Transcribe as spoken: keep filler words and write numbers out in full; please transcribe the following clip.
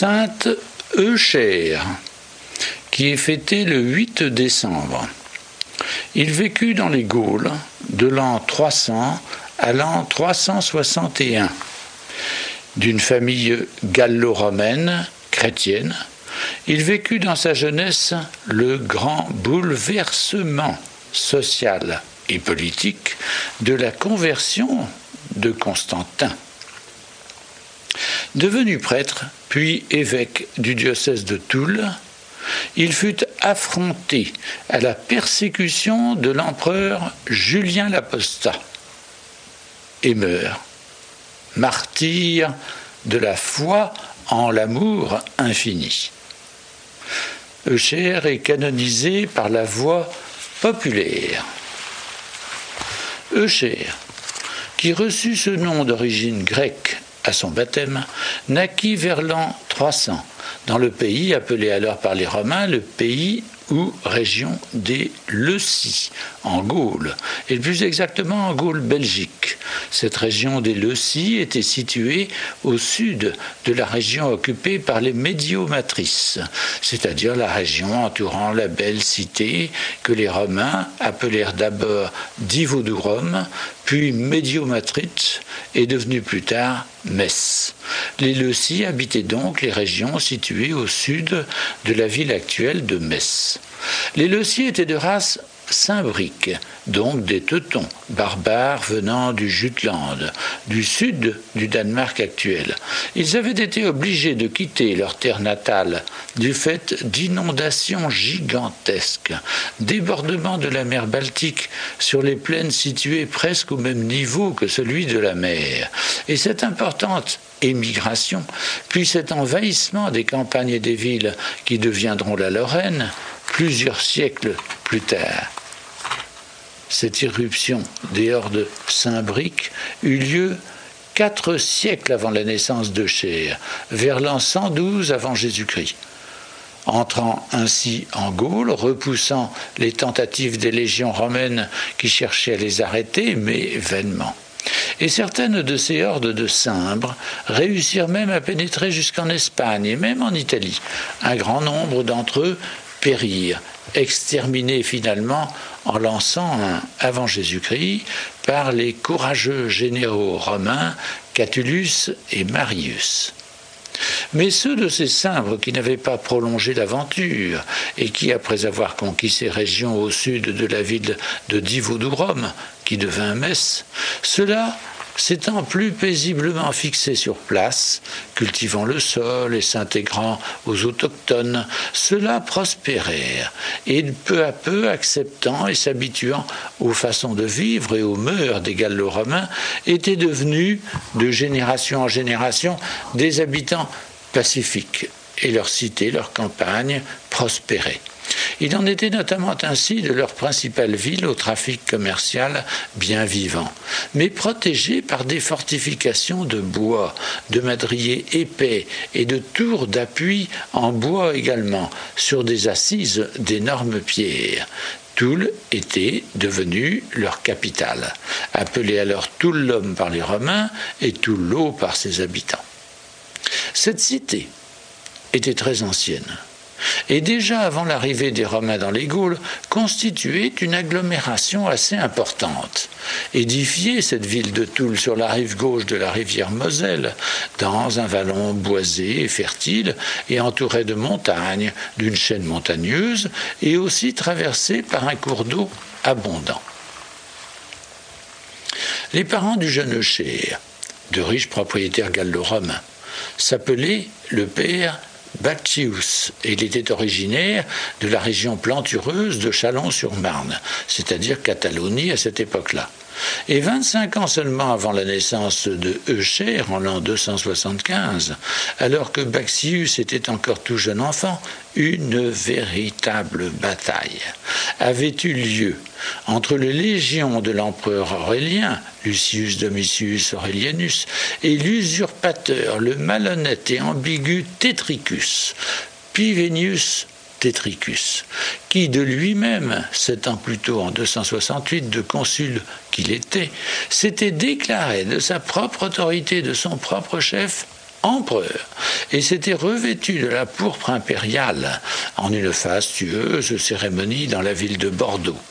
Sainte Euchère, qui est fêtée le huit décembre. Il vécut dans les Gaules de l'an trois cents à l'an trois cent soixante et un. D'une famille gallo-romaine, chrétienne, il vécut dans sa jeunesse le grand bouleversement social et politique de la conversion de Constantin. Devenu prêtre, puis évêque du diocèse de Toul, il fut affronté à la persécution de l'empereur Julien l'Apostat et meurt, martyr de la foi en l'amour infini. Euchère est canonisé par la voie populaire. Euchère, qui reçut ce nom d'origine grecque à son baptême, naquit vers l'an trois cents, dans le pays appelé alors par les Romains le pays ou région des Leucies, en Gaule, et plus exactement en Gaule-Belgique. Cette région des Leucies était située au sud de la région occupée par les Médiomatrices, c'est-à-dire la région entourant la belle cité que les Romains appelèrent d'abord Divodurum, puis Médiomatrite, et devenue plus tard Metz. Les Leucies habitaient donc les régions situées au sud de la ville actuelle de Metz. Les Leucies étaient de race cimbrique, donc des Teutons, barbares venant du Jutland, du sud du Danemark actuel. Ils avaient été obligés de quitter leur terre natale du fait d'inondations gigantesques, débordements de la mer Baltique sur les plaines situées presque au même niveau que celui de la mer. Et cette importante émigration, puis cet envahissement des campagnes et des villes qui deviendront la Lorraine, plusieurs siècles plus tard. Cette irruption des hordes cimbriques eut lieu quatre siècles avant la naissance d'Euchère, vers l'an cent douze avant Jésus-Christ. Entrant ainsi en Gaule, repoussant les tentatives des légions romaines qui cherchaient à les arrêter, mais vainement. Et certaines de ces hordes de Cimbres réussirent même à pénétrer jusqu'en Espagne et même en Italie. Un grand nombre d'entre eux périrent, exterminés finalement en lançant un avant Jésus-Christ par les courageux généraux romains Catulus et Marius. Mais ceux de ces Cimbres qui n'avaient pas prolongé l'aventure et qui, après avoir conquis ces régions au sud de la ville de Divodurum, qui devint Metz, ceux-là, s'étant plus paisiblement fixés sur place, cultivant le sol et s'intégrant aux autochtones, ceux-là prospérèrent, et peu à peu acceptant et s'habituant aux façons de vivre et aux mœurs des Gallo-Romains, étaient devenus, de génération en génération, des habitants pacifiques, et leurs cités, leurs campagnes prospéraient. Il en était notamment ainsi de leur principale ville au trafic commercial bien vivant, mais protégée par des fortifications de bois, de madriers épais et de tours d'appui en bois également, sur des assises d'énormes pierres. Toul était devenue leur capitale, appelée alors Tullum par les Romains et Tullo par ses habitants. Cette cité était très ancienne, et déjà avant l'arrivée des Romains dans les Gaules, constituait une agglomération assez importante. Édifiée, cette ville de Toul, sur la rive gauche de la rivière Moselle, dans un vallon boisé et fertile, et entourée de montagnes, d'une chaîne montagneuse, et aussi traversée par un cours d'eau abondant. Les parents du jeune Euchère, de riches propriétaires gallo-romains, s'appelaient le père Baccius, et il était originaire de la région plantureuse de Châlons-sur-Marne, c'est-à-dire Catalonie à cette époque-là. Et vingt-cinq ans seulement avant la naissance de Euchère, en l'an deux cent soixante-quinze, alors que Baccius était encore tout jeune enfant, une véritable bataille avait eu lieu entre les légions de l'empereur Aurélien, Lucius Domitius Aurelianus, et l'usurpateur, le malhonnête et ambigu Tetricus, Pivenius Tetricus, qui de lui-même, sept ans plus tôt, en deux cent soixante-huit, de consul qu'il était, s'était déclaré de sa propre autorité, de son propre chef, empereur et s'était revêtu de la pourpre impériale en une fastueuse cérémonie dans la ville de Bordeaux.